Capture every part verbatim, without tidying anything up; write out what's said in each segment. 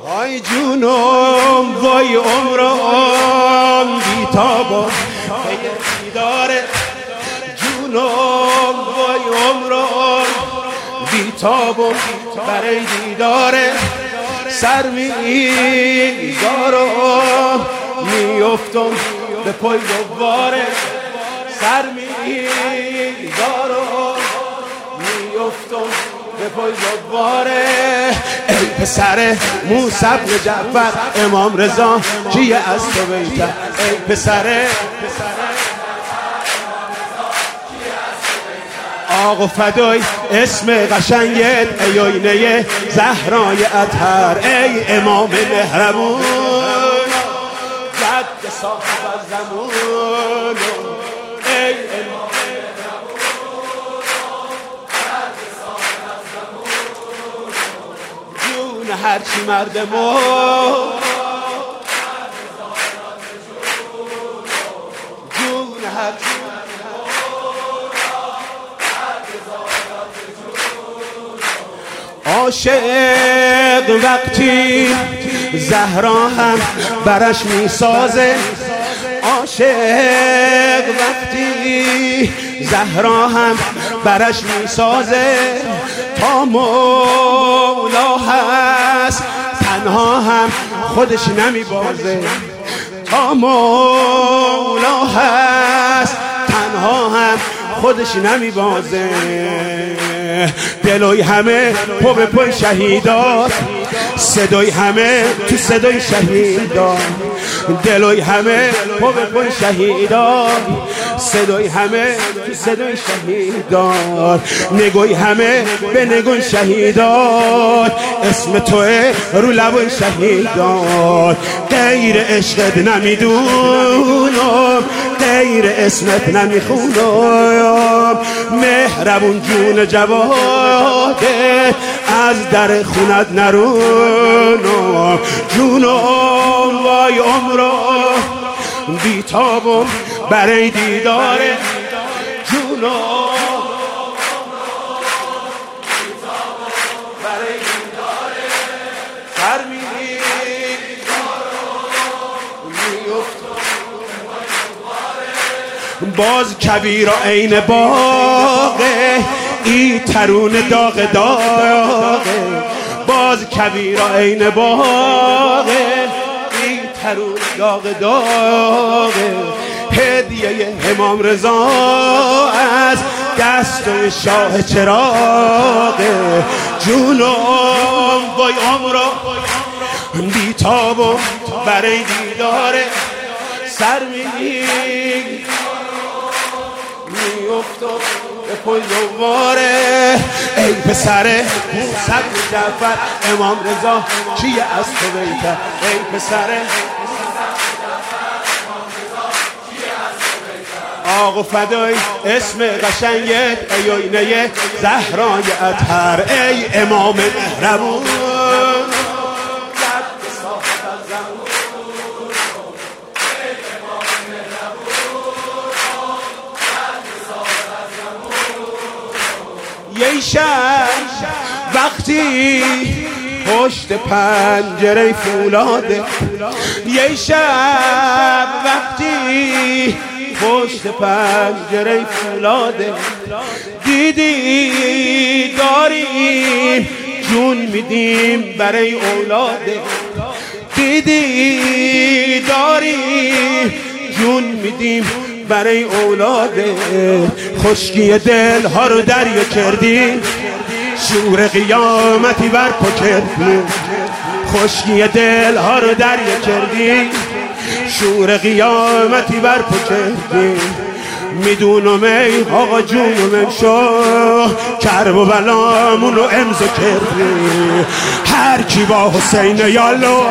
آی جونم وای عمرم بیتابم دیدار جونم وای عمرم بیتابم برای دیدار سر میگارم میفتم به پای دوباره سر میگارم میفتم به پای دوباره ای پسر موسی بن جعفر امام رضا کیه از تو بیتر ای پسر آقا فدای اسم قشنگت ای آینه زهرای اطهر ای امام مهربون جد صاحب الزمان ای امام جون هرچی مرد ما جون هرچی عاشق وقتی زهرا هم برش میسازه عاشق وقتی زهرا هم برش میسازه تا مولا هست تنها هم خودش نمیبازه تا مولا هست تنها هم خودش نمیبازه دلوی همه پا به پای شهیدات صدای همه تو صدای شهیدات دلوی همه پا به پای شهیدات صدای همه تو صدای شهیدات نگوی همه به نگوی شهیدات اسم توه رو لبای شهیدات غیر عشقت نمیدونم غیر اسمت نمیخونم مهربون جون جواده از در خونت نرونم جونم وای عمرم بیتابم برای دیدار جونم برای دیدار سر میفتم باز کویرا عین باغه ای ترون داغ داغه باز کویرا عین باغه ای ترون داغ داغه هدیه امام رضا از دست شاه چراغه جونم وای عمرم بیتابم برای دیدار سر میفتم به پای دوباره ای پسر موسی بن جعفر امام رضا کیه از تو بیتر ای پسر آقا فدای اسم قشنگت ای آینه زهرای اطهر ای امام مهربون یه شب وقتی پشت پنجره فولاده یه شب وقتی پشت پنجره فولاده دیدی داریم جون میدیم برای اولاده دیدی داریم جون میدیم برای اولاده خشکی دل ها رو دریا کردی شور قیامتی بر پا کردی خشکی دل ها رو دریا کردی شور قیامتی بر پا کردی میدونم ای آقا جونم امشو کرب و بلامون رو امضا کردی هر کی با حسین یالو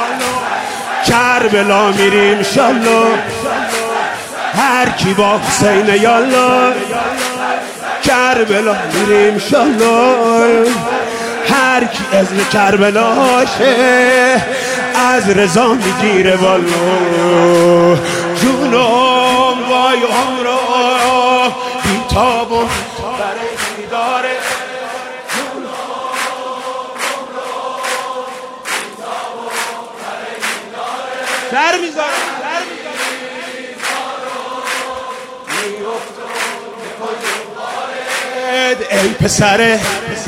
کربلا میریم شالو هر کی با حسین یالله کربلا میریم شالله هر کی اذن کربلاشه از رضا میگیره والله جونم وای عمرم بیتابم برای دیدار جونم عمرم بیتابم سر میذارم ای پسره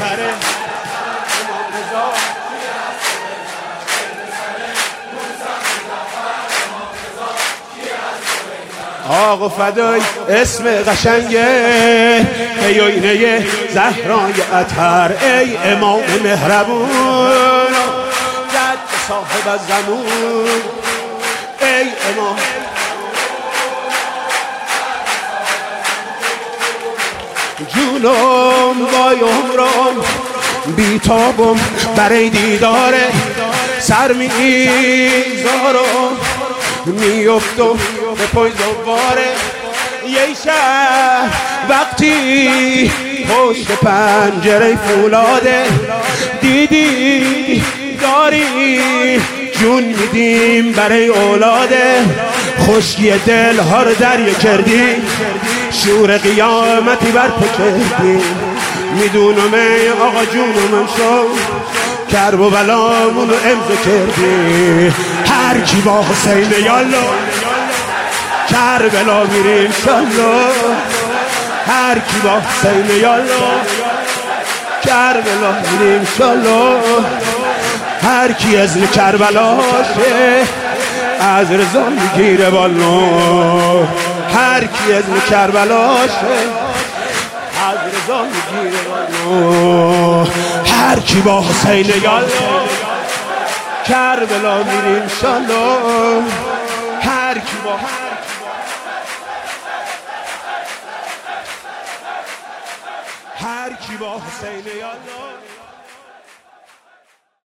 آقا فدای اسم قشنگه ای آینه زهرای اطهر ای امام مهربون جد صاحب الزمان ای امام جونم وای عمرم بیتابم برای دیداره سر میذارم میفتم به پای دوباره یه شب وقتی پشت پنجره فولاده دیدی داری جون میدیم برای اولاده خشکی دل ها رو دریا کردی شور قیامتی بر پا کردی میدونم ای آقا جونم شو کرب و بلامونو امضا کردی هر کی با حسین یالا کربلا میریم شالله هر کی با حسین یالا کربلا میریم شالله هر کی از کربلاشه از رضا میگیره بالا هر کی از کربلاشه از رضا میگیره بالا هر کی با حسین یالا کربلا میریم شالله هر کی با هر کی با حسین یالا